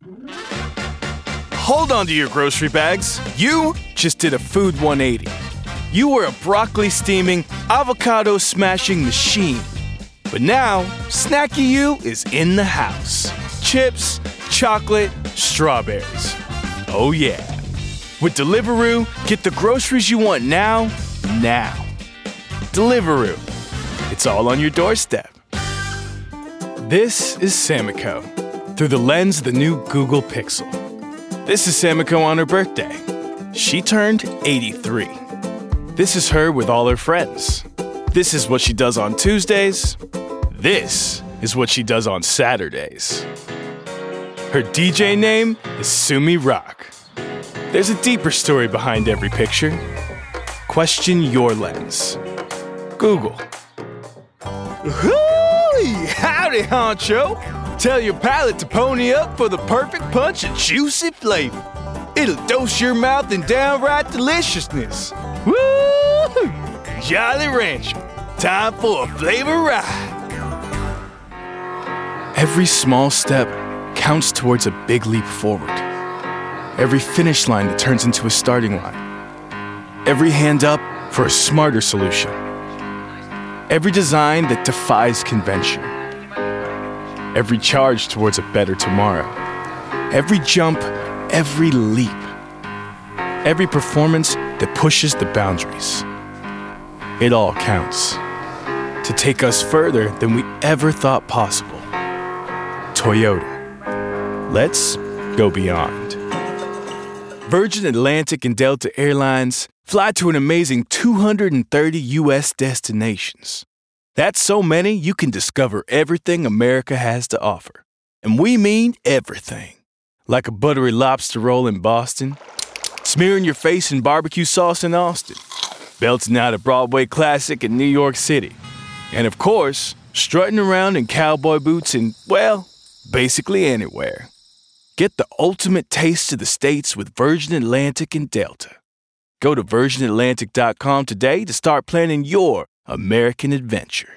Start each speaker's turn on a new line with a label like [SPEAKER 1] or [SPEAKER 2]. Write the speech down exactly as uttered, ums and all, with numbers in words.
[SPEAKER 1] Hold on to your grocery bags. You just did a Food one eighty. You were a broccoli steaming, avocado smashing machine. But now, Snacky You is in the house. Chips, chocolate, strawberries. Oh yeah. With Deliveroo, get the groceries you want now, now. Deliveroo. It's all on your doorstep. This is Samiko, through the lens of the new Google Pixel. This is Samiko on her birthday. She turned eighty-three. This is her with all her friends. This is what she does on Tuesdays. This is what she does on Saturdays. Her D J name is Sumi Rock. There's a deeper story behind every picture. Question your lens. Google. Hoo-wee! Howdy, honcho! Tell your palate to pony up for the perfect punch of juicy flavor. It'll dose your mouth in downright deliciousness. Woo! Jolly Rancher, time for a flavor ride. Every small step counts towards a big leap forward. Every finish line that turns into a starting line. Every hand up for a smarter solution. Every design that defies convention. Every charge towards a better tomorrow. Every jump, every leap. Every performance that pushes the boundaries. It all counts to take us further than we ever thought possible. Toyota. Let's go beyond. Virgin Atlantic and Delta Airlines fly to an amazing two hundred thirty U S destinations. That's so many you can discover everything America has to offer. And we mean everything. Like a buttery lobster roll in Boston, smearing your face in barbecue sauce in Austin, belting out a Broadway classic in New York City, and of course, strutting around in cowboy boots in, well, basically anywhere. Get the ultimate taste of the States with Virgin Atlantic and Delta. Go to virgin atlantic dot com today to start planning your American adventure.